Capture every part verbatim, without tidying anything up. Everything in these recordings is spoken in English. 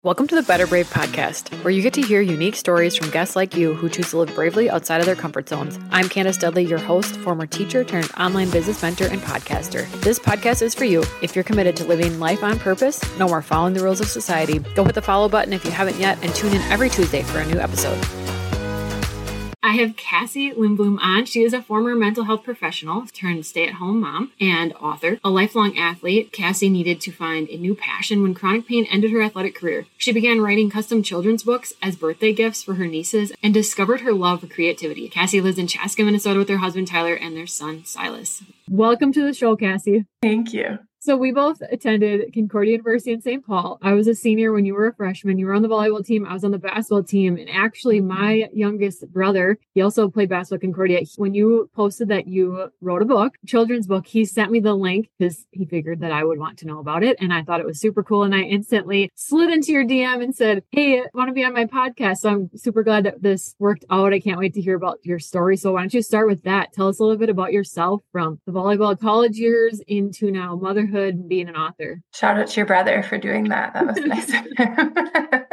Welcome to the Better Brave podcast, where you get to hear unique stories from guests like you who choose to live bravely outside of their comfort zones. I'm Candace Dudley, your host, former teacher turned online business mentor and podcaster. This podcast is for you if you're committed to living life on purpose, no more following the rules of society. Go hit the follow button if you haven't yet, and tune in every Tuesday for a new episode. I have Cassie Lindblom on. She is a former mental health professional turned stay-at-home mom and author. A lifelong athlete, Cassie needed to find a new passion when chronic pain ended her athletic career. She began writing custom children's books as birthday gifts for her nieces and discovered her love for creativity. Cassie lives in Chaska, Minnesota with her husband Tyler and their son Silas. Welcome to the show, Cassie. Thank you. So we both attended Concordia University in Saint Paul. I was a senior when you were a freshman. You were on the volleyball team. I was on the basketball team. And actually, my youngest brother, he also played basketball at Concordia. When you posted that you wrote a book, children's book, he sent me the link because he figured that I would want to know about it. And I thought it was super cool. And I instantly slid into your D M and said, hey, I want to be on my podcast. So I'm super glad that this worked out. I can't wait to hear about your story. So why don't you start with that? Tell us a little bit about yourself from the volleyball college years into now motherhood and being an author. Shout out to your brother for doing that. That was nice of him.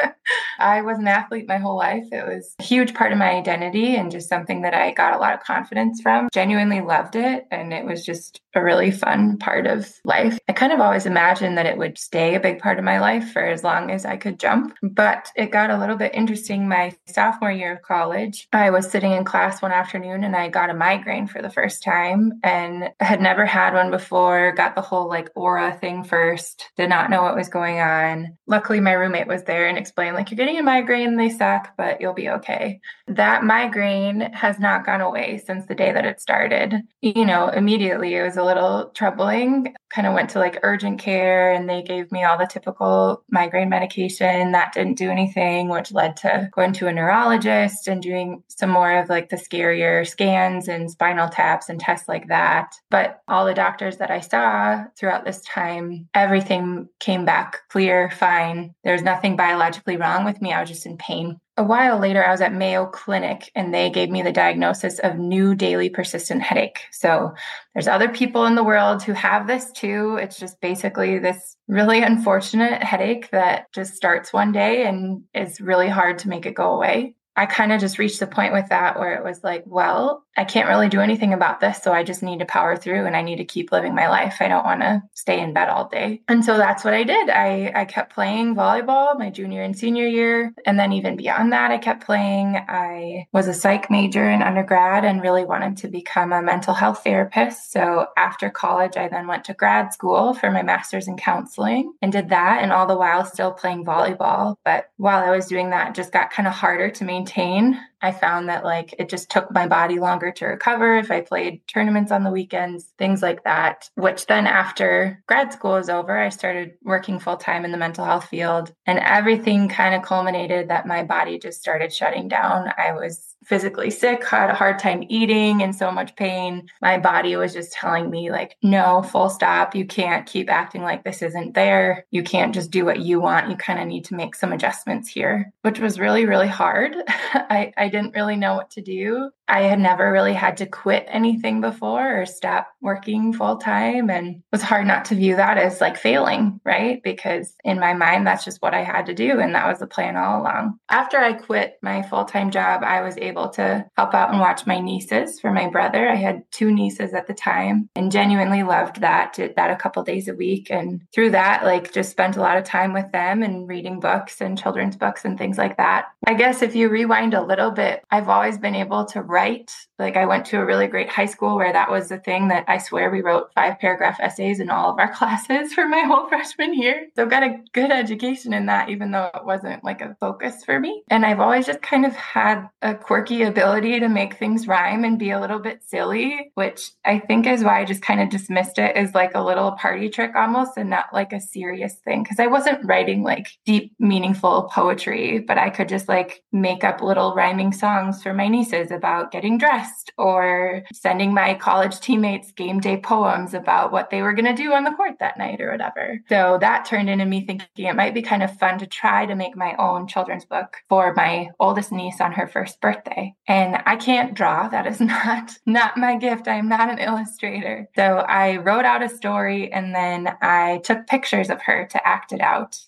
I was an athlete my whole life. It was a huge part of my identity and just something that I got a lot of confidence from. Genuinely loved it. And it was just a really fun part of life. I kind of always imagined that it would stay a big part of my life for as long as I could jump. But it got a little bit interesting my sophomore year of college. I was sitting in class one afternoon and I got a migraine for the first time and had never had one before. Got the whole like aura thing first. Did not know what was going on. Luckily, my roommate was there and explained like, you're getting a migraine, they suck, but you'll be okay. That migraine has not gone away since the day that it started. You know, immediately it was a little troubling. Kind of went to like urgent care and they gave me all the typical migraine medication. That didn't do anything, which led to going to a neurologist and doing some more of like the scarier scans and spinal taps and tests like that. But all the doctors that I saw throughout this time, everything came back clear, fine. There's nothing biologically wrong with me. I was just in pain. A while later, I was at Mayo Clinic and they gave me the diagnosis of new daily persistent headache. So there's other people in the world who have this too. It's just basically this really unfortunate headache that just starts one day and is really hard to make it go away. I kind of just reached the point with that where it was like, well, I can't really do anything about this. So I just need to power through and I need to keep living my life. I don't want to stay in bed all day. And so that's what I did. I, I kept playing volleyball my junior and senior year. And then even beyond that, I kept playing. I was a psych major in undergrad and really wanted to become a mental health therapist. So after college, I then went to grad school for my master's in counseling and did that. And all the while still playing volleyball. But while I was doing that, it just got kind of harder to maintain. I found that like it just took my body longer to recover if I played tournaments on the weekends, things like that, which then after grad school was over, I started working full time in the mental health field and everything kind of culminated that my body just started shutting down. I was physically sick, had a hard time eating and so much pain. My body was just telling me like, no, full stop. You can't keep acting like this isn't there. You can't just do what you want. You kind of need to make some adjustments here, which was really, really hard. I, I didn't really know what to do. I had never really had to quit anything before or stop working full time. And it was hard not to view that as like failing, right? Because in my mind, that's just what I had to do. And that was the plan all along. After I quit my full-time job, I was able to help out and watch my nieces for my brother. I had two nieces at the time and genuinely loved that. Did that a couple days a week. And through that, like just spent a lot of time with them and reading books and children's books and things like that. I guess if you rewind a little bit, I've always been able to write. Like I went to a really great high school where that was the thing that I swear we wrote five paragraph essays in all of our classes for my whole freshman year. So got a good education in that, even though it wasn't like a focus for me. And I've always just kind of had a quirky ability to make things rhyme and be a little bit silly, which I think is why I just kind of dismissed it as like a little party trick almost and not like a serious thing. Cause I wasn't writing like deep, meaningful poetry, but I could just like make up little rhyming songs for my nieces about getting dressed or sending my college teammates game day poems about what they were going to do on the court that night or whatever. So that turned into me thinking it might be kind of fun to try to make my own children's book for my oldest niece on her first birthday. And I can't draw. That is not, not my gift. I'm not an illustrator. So I wrote out a story and then I took pictures of her to act it out.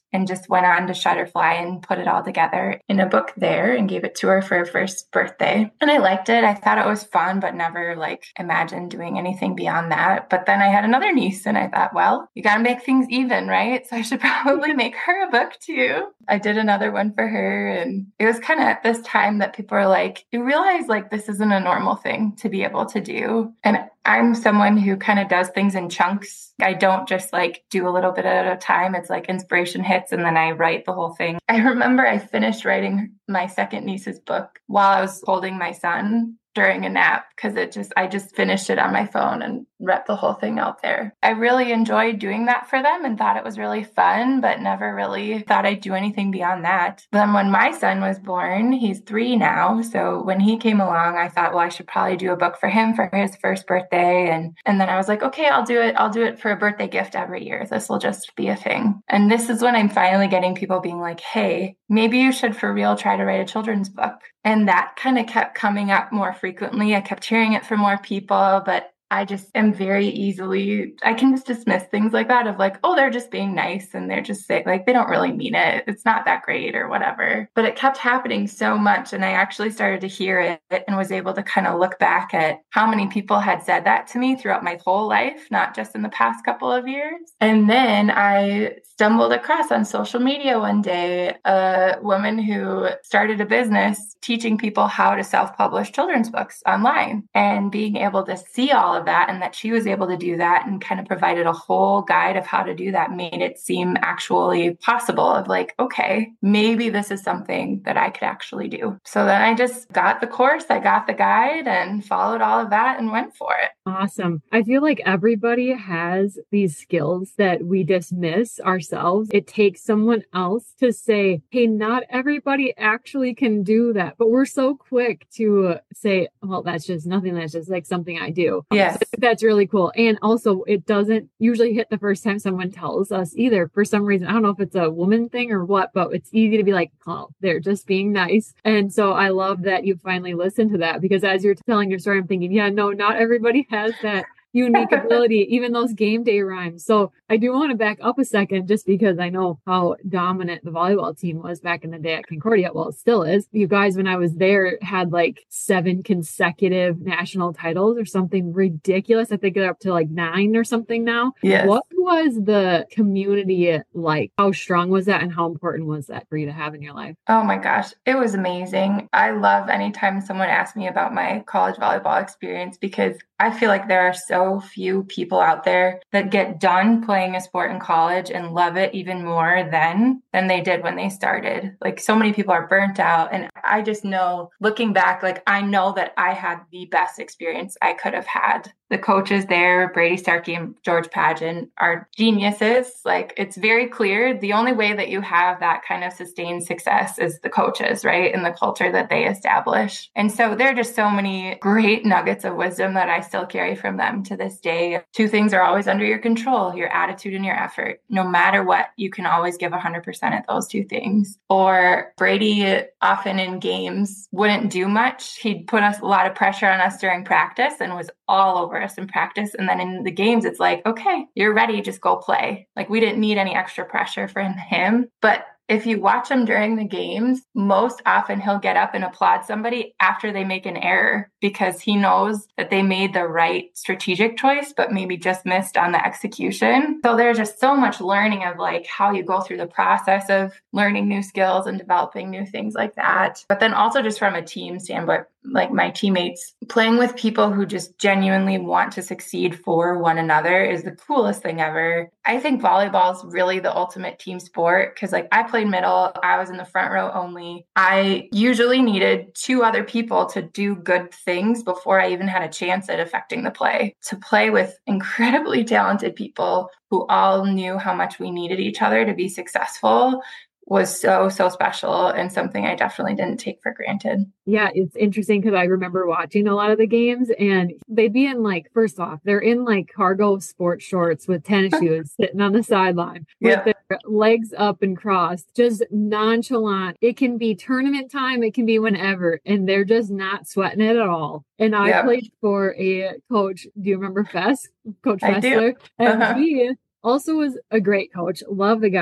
and just went on to Shutterfly and put it all together in a book there and gave it to her for her first birthday. And I liked it. I thought it was fun, but never like imagined doing anything beyond that. But then I had another niece and I thought, well, you got to make things even, right? So I should probably make her a book too. I did another one for her. And it was kind of at this time that people are like, you realize like this isn't a normal thing to be able to do. And I'm someone who kind of does things in chunks. I don't just like do a little bit at a time. It's like inspiration hits and then I write the whole thing. I remember I finished writing my second niece's book while I was holding my son during a nap because it just, I just finished it on my phone and read the whole thing out there. I really enjoyed doing that for them and thought it was really fun, but never really thought I'd do anything beyond that. Then when my son was born, he's three now. So when he came along, I thought, well, I should probably do a book for him for his first birthday. And, and then I was like, okay, I'll do it. I'll do it for a birthday gift every year. This will just be a thing. And this is when I'm finally getting people being like, hey, maybe you should for real try to write a children's book. And that kind of kept coming up more frequently. I kept hearing it from more people, but I just am very easily, I can just dismiss things like that of like, oh, they're just being nice and they're just saying like, they don't really mean it. It's not that great or whatever. But it kept happening so much. And I actually started to hear it and was able to kind of look back at how many people had said that to me throughout my whole life, not just in the past couple of years. And then I stumbled across on social media one day, a woman who started a business teaching people how to self-publish children's books online and being able to see all of that and that she was able to do that and kind of provided a whole guide of how to do that made it seem actually possible of like, okay, maybe this is something that I could actually do. So then I just got the course, I got the guide and followed all of that and went for it. Awesome. I feel like everybody has these skills that we dismiss ourselves. It takes someone else to say, hey, not everybody actually can do that. But we're so quick to say, well, that's just nothing. That's just like something I do. Yes. So that's really cool. And also it doesn't usually hit the first time someone tells us either. For some reason, I don't know if it's a woman thing or what, but it's easy to be like, oh, they're just being nice. And so I love that you finally listened to that because as you're telling your story, I'm thinking, yeah, no, not everybody has that unique ability, even those game day rhymes. So I do want to back up a second just because I know how dominant the volleyball team was back in the day at Concordia. Well, it still is. You guys, when I was there, had like seven consecutive national titles or something ridiculous. I think they're up to like nine or something now. Yes. What was the community like? How strong was that and how important was that for you to have in your life? Oh my gosh, it was amazing. I love anytime someone asks me about my college volleyball experience because I feel like there are so few people out there that get done playing a sport in college and love it even more then than they did when they started. Like so many people are burnt out. And I just know looking back, like I know that I had the best experience I could have had. The coaches there, Brady Starkey and George Pageant, are geniuses. Like it's very clear. The only way that you have that kind of sustained success is the coaches, right? And the culture that they establish. And so there are just so many great nuggets of wisdom that I still carry from them to this day. Two things are always under your control, your attitude and your effort. No matter what, you can always give one hundred percent at those two things. Or Brady often in games wouldn't do much. He'd put us a lot of pressure on us during practice and was all over us in practice. And then in the games, it's like, okay, you're ready, just go play. Like we didn't need any extra pressure from him. But if you watch him during the games, most often he'll get up and applaud somebody after they make an error because he knows that they made the right strategic choice, but maybe just missed on the execution. So there's just so much learning of like how you go through the process of learning new skills and developing new things like that. But then also just from a team standpoint, like my teammates, playing with people who just genuinely want to succeed for one another is the coolest thing ever. I think volleyball is really the ultimate team sport because like I played middle, I was in the front row only. I usually needed two other people to do good things before I even had a chance at affecting the play. To play with incredibly talented people who all knew how much we needed each other to be successful was so, so special and something I definitely didn't take for granted. Yeah, it's interesting because I remember watching a lot of the games and they'd be in like, first off, they're in like cargo sports shorts with tennis shoes sitting on the sideline with yeah. their legs up and crossed, just nonchalant. It can be tournament time. It can be whenever. And they're just not sweating it at all. And I yeah. played for a coach. Do you remember Fess? Coach I Fessler? Do. Uh-huh. And he also was a great coach. Love the guy.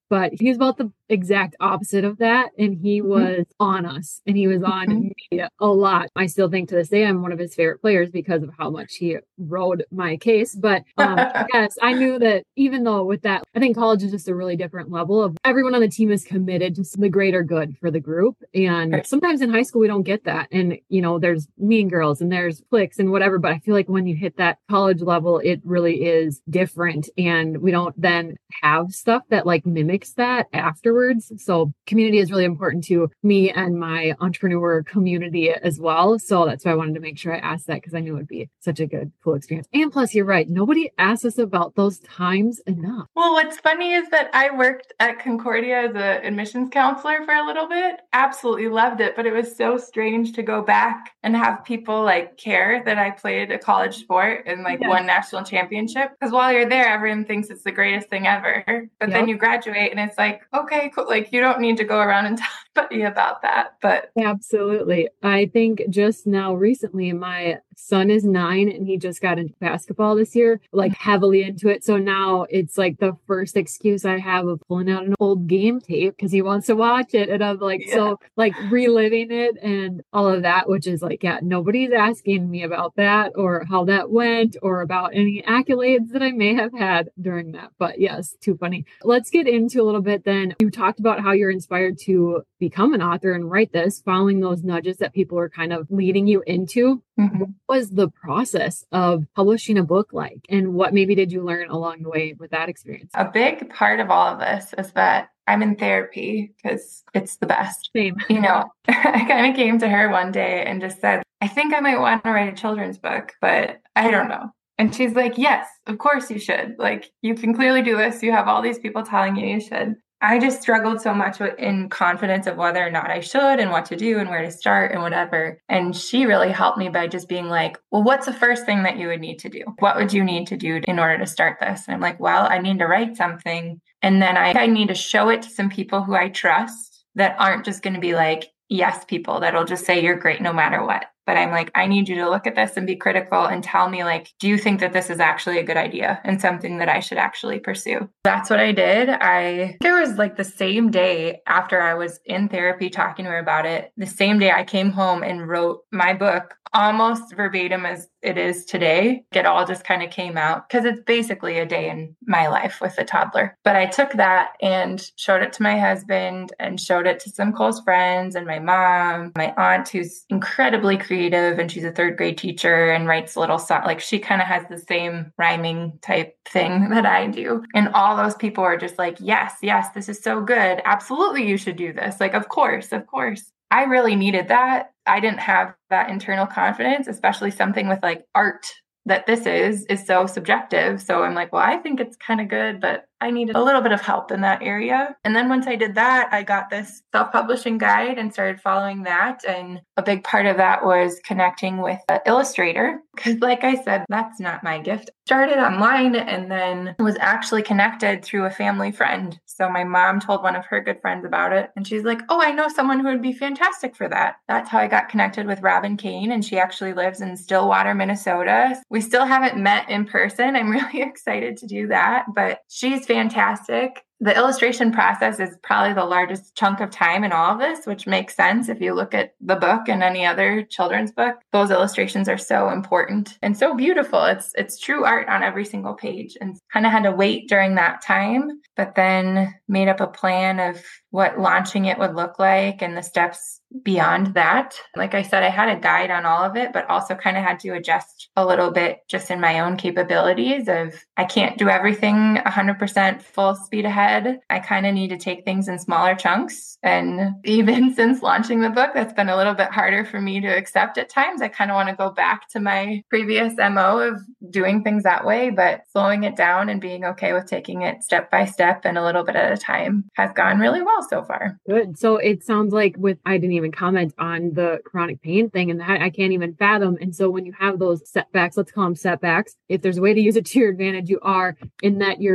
but he was about the exact opposite of that. And he was mm-hmm. on us and he was on mm-hmm. me a lot. I still think to this day, I'm one of his favorite players because of how much he rode my case. But um, yes, I knew that even though with that, I think college is just a really different level of everyone on the team is committed to the greater good for the group. And right. sometimes in high school, we don't get that. And, you know, there's mean girls and there's cliques and whatever. But I feel like when you hit that college level, it really is different. And we don't then have stuff that like mimics that afterwards. So community is really important to me and my entrepreneur community as well. So that's why I wanted to make sure I asked that because I knew it would be such a good, cool experience. And plus, you're right. Nobody asks us about those times enough. Well, what's funny is that I worked at Concordia as an admissions counselor for a little bit. Absolutely loved it. But it was so strange to go back and have people like care that I played a college sport and like yeah. won national championship. Because while you're there, everyone thinks it's the greatest thing ever. But yep. then you graduate and it's like, okay, cool. Like you don't need to go around and tell anybody about that. But absolutely. I think just now recently, my son is nine and he just got into basketball this year, like heavily into it. So now it's like the first excuse I have of pulling out an old game tape because he wants to watch it. And I'm like, yeah. so like reliving it and all of that, which is like, yeah, nobody's asking me about that or how that went or about any accolades that I may have had during that. But yes, too funny. Let's get into a little bit then. You talked about how you're inspired to become an author and write this, following those nudges that people are kind of leading you into. Mm-hmm. What was the process of publishing a book like? And what maybe did you learn along the way with that experience? A big part of all of this is that I'm in therapy because it's the best. Same. You know, I kind of came to her one day and just said, I think I might want to write a children's book, but I don't know. And she's like, yes, of course you should. Like, you can clearly do this. You have all these people telling you you should. I just struggled so much in confidence of whether or not I should and what to do and where to start and whatever. And she really helped me by just being like, well, what's the first thing that you would need to do? What would you need to do in order to start this? And I'm like, well, I need to write something. And then I, I need to show it to some people who I trust that aren't just going to be like, yes, people that'll just say you're great no matter what. But I'm like, I need you to look at this and be critical and tell me, like, do you think that this is actually a good idea and something that I should actually pursue? That's what I did. I think it was like the same day after I was in therapy talking to her about it, the same day I came home and wrote my book almost verbatim as it is today. It all just kind of came out because it's basically a day in my life with a toddler. But I took that and showed it to my husband and showed it to some close friends and my mom, my aunt, who's incredibly creative and she's a third grade teacher and writes little songs. Like she kind of has the same rhyming type thing that I do. And all those people are just like, yes, yes, this is so good. Absolutely, you should do this. Like, of course, of course. I really needed that. I didn't have that internal confidence, especially something with like art that this is, is so subjective. So I'm like, well, I think it's kind of good, but I needed a little bit of help in that area. And then once I did that, I got this self-publishing guide and started following that. And a big part of that was connecting with an illustrator. Because like I said, that's not my gift. Started online and then was actually connected through a family friend. So my mom told one of her good friends about it. And she's like, oh, I know someone who would be fantastic for that. That's how I got connected with Robin Kane. And she actually lives in Stillwater, Minnesota. We still haven't met in person. I'm really excited to do that. But she's fantastic. The illustration process is probably the largest chunk of time in all of this, which makes sense. If you look at the book and any other children's book, those illustrations are so important and so beautiful. It's it's true art on every single page, and kind of had to wait during that time, but then made up a plan of what launching it would look like and the steps beyond that. Like I said, I had a guide on all of it, but also kind of had to adjust a little bit just in my own capabilities of I can't do everything one hundred percent full speed ahead. I kind of need to take things in smaller chunks. And even since launching the book, that's been a little bit harder for me to accept at times. I kind of want to go back to my previous M O of doing things that way, but slowing it down and being okay with taking it step by step and a little bit at a time has gone really well so far. Good. So it sounds like with, I didn't even comment on the chronic pain thing, and that I can't even fathom. And so when you have those setbacks, let's call them setbacks, if there's a way to use it to your advantage, you are, in that you're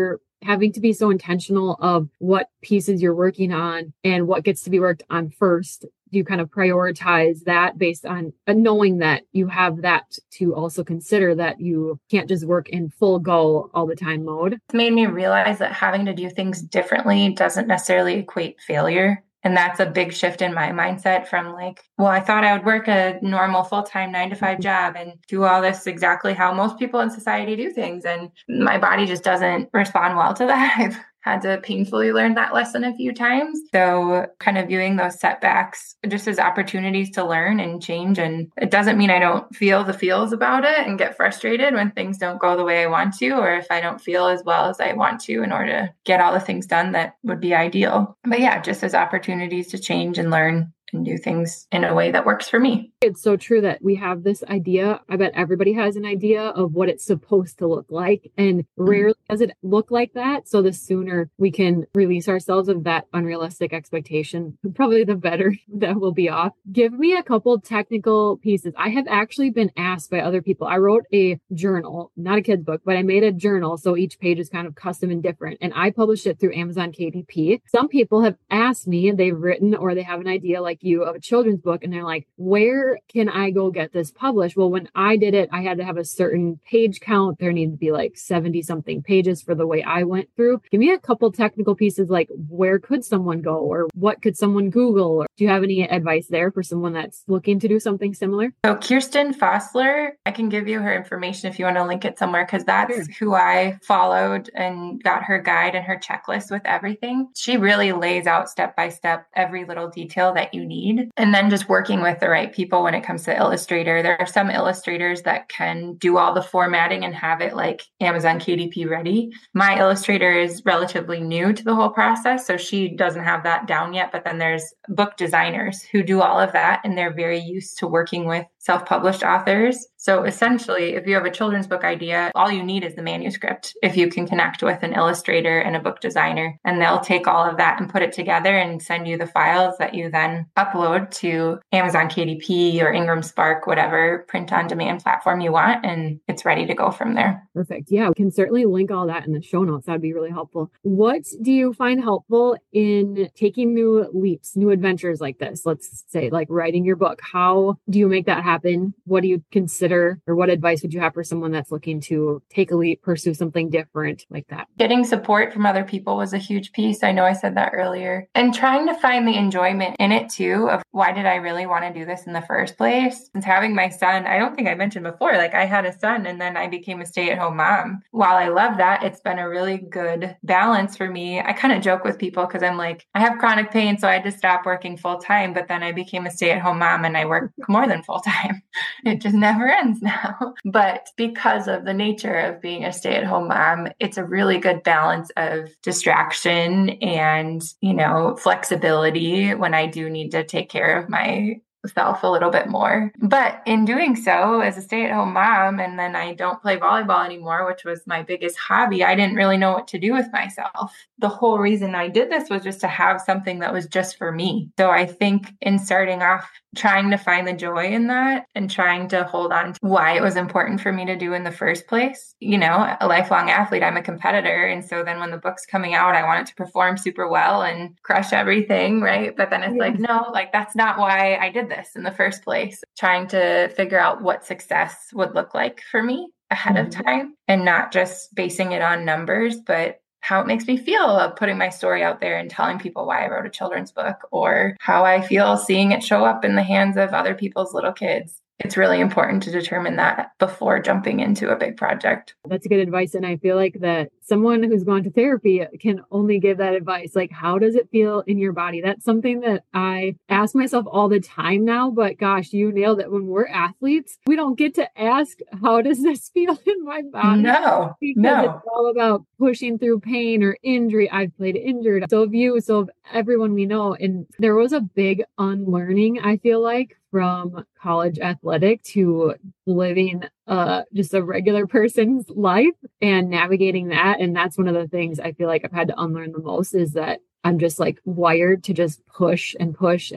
having to be so intentional of what pieces you're working on and what gets to be worked on first. Do you kind of prioritize that based on uh, knowing that you have that to also consider, that you can't just work in full go all the time mode? It's made me realize that having to do things differently doesn't necessarily equate failure. And that's a big shift in my mindset from like, well, I thought I would work a normal full-time nine to five job and do all this exactly how most people in society do things. And my body just doesn't respond well to that. I've had to painfully learn that lesson a few times. So kind of viewing those setbacks just as opportunities to learn and change. And it doesn't mean I don't feel the feels about it and get frustrated when things don't go the way I want to, or if I don't feel as well as I want to in order to get all the things done that would be ideal. But yeah, just as opportunities to change and learn and do things in a way that works for me. It's so true that we have this idea. I bet everybody has an idea of what it's supposed to look like, and rarely does it look like that. So the sooner we can release ourselves of that unrealistic expectation, probably the better that we'll be off. Give me a couple technical pieces. I have actually been asked by other people. I wrote a journal, not a kid's book, but I made a journal. So each page is kind of custom and different. And I published it through Amazon K D P. Some people have asked me, and they've written or they have an idea like you of a children's book, and they're like, where can I go get this published? Well, when I did it, I had to have a certain page count. There needed to be like seventy something pages for the way I went through. Give me a couple technical pieces, like where could someone go, or what could someone Google? Or do you have any advice there for someone that's looking to do something similar? So Kirsten Fossler, I can give you her information if you want to link it somewhere, because that's sure. who I followed and got her guide and her checklist with everything. She really lays out step by step every little detail that you need. And then just working with the right people when it comes to Illustrator. There are some illustrators that can do all the formatting and have it like Amazon K D P ready. My illustrator is relatively new to the whole process, so she doesn't have that down yet. But then there's book designers who do all of that, and they're very used to working with self-published authors. So essentially, if you have a children's book idea, all you need is the manuscript. If you can connect with an illustrator and a book designer, and they'll take all of that and put it together and send you the files that you then upload to Amazon K D P or Ingram Spark, whatever print-on-demand platform you want, and it's ready to go from there. Perfect. Yeah, we can certainly link all that in the show notes. That'd be really helpful. What do you find helpful in taking new leaps, new adventures like this? Let's say like writing your book. How do you make that happen? What do you consider, or what advice would you have for someone that's looking to take a leap, pursue something different like that? Getting support from other people was a huge piece. I know I said that earlier. And trying to find the enjoyment in it too, of why did I really want to do this in the first place? Since having my son, I don't think I mentioned before, like I had a son and then I became a stay-at-home mom. While I love that, it's been a really good balance for me. I kind of joke with people because I'm like, I have chronic pain, so I had to stop working full time, but then I became a stay-at-home mom and I work more than full time. It just never ends now. But because of the nature of being a stay-at-home mom, it's a really good balance of distraction and, you know, flexibility when I do need to take care of my self a little bit more. But in doing so, as a stay-at-home mom, and then I don't play volleyball anymore, which was my biggest hobby, I didn't really know what to do with myself. The whole reason I did this was just to have something that was just for me. So I think in starting off, trying to find the joy in that and trying to hold on to why it was important for me to do in the first place. You know, a lifelong athlete, I'm a competitor. And so then when the book's coming out, I want it to perform super well and crush everything, right? But then it's yeah. like, no, like that's not why I did this in the first place. Trying to figure out what success would look like for me ahead mm-hmm. of time, and not just basing it on numbers, but how it makes me feel of putting my story out there and telling people why I wrote a children's book, or how I feel seeing it show up in the hands of other people's little kids. It's really important to determine that before jumping into a big project. That's good advice. And I feel like that someone who's gone to therapy can only give that advice. Like, how does it feel in your body? That's something that I ask myself all the time now, but gosh, you nailed it. When we're athletes, we don't get to ask, how does this feel in my body? No, because no. It's all about pushing through pain or injury. I've played injured. So of you, so of everyone we know. And there was a big unlearning, I feel like, from college athletic to living uh, just a regular person's life and navigating that. And that's one of the things I feel like I've had to unlearn the most, is that I'm just like wired to just push and push and like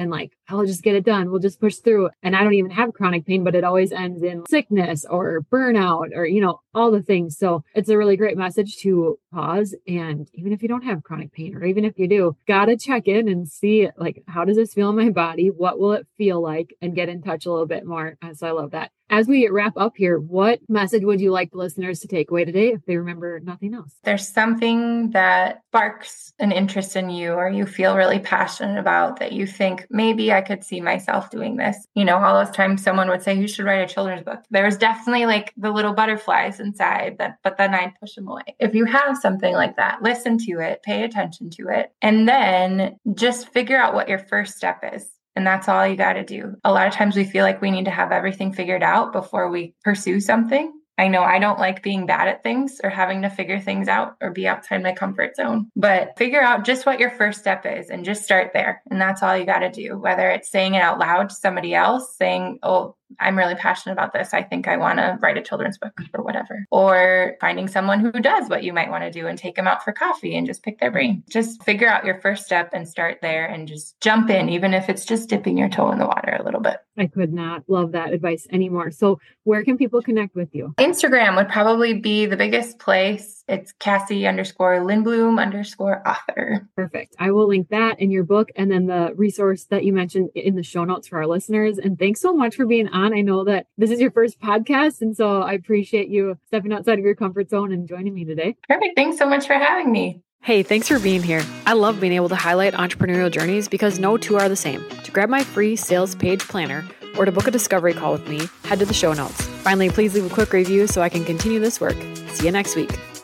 I'll just get it done. We'll just push through. And I don't even have chronic pain, but it always ends in sickness or burnout or, you know, all the things. So it's a really great message to pause. And even if you don't have chronic pain, or even if you do, gotta check in and see, like, how does this feel in my body? What will it feel like? And get in touch a little bit more. So I love that. As we wrap up here, what message would you like the listeners to take away today if they remember nothing else? There's something that sparks an interest in you, or you feel really passionate about, that you think, maybe I could see myself doing this. You know, all those times someone would say, you should write a children's book. There's definitely like the little butterflies inside that, but then I'd push them away. If you have something like that, listen to it, pay attention to it, and then just figure out what your first step is. And that's all you got to do. A lot of times we feel like we need to have everything figured out before we pursue something. I know I don't like being bad at things or having to figure things out or be outside my comfort zone, but figure out just what your first step is and just start there. And that's all you got to do, whether it's saying it out loud to somebody else, saying, oh, I'm really passionate about this. I think I want to write a children's book or whatever. Or finding someone who does what you might want to do and take them out for coffee and just pick their brain. Just figure out your first step and start there and just jump in, even if it's just dipping your toe in the water a little bit. I could not love that advice anymore. So where can people connect with you? Instagram would probably be the biggest place. It's Cassie underscore Lindblom underscore author. Perfect. I will link that in your book and then the resource that you mentioned in the show notes for our listeners. And thanks so much for being on. I know that this is your first podcast, and so I appreciate you stepping outside of your comfort zone and joining me today. Perfect. Thanks so much for having me. Hey, thanks for being here. I love being able to highlight entrepreneurial journeys because no two are the same. To grab my free sales page planner or to book a discovery call with me, head to the show notes. Finally, please leave a quick review so I can continue this work. See you next week.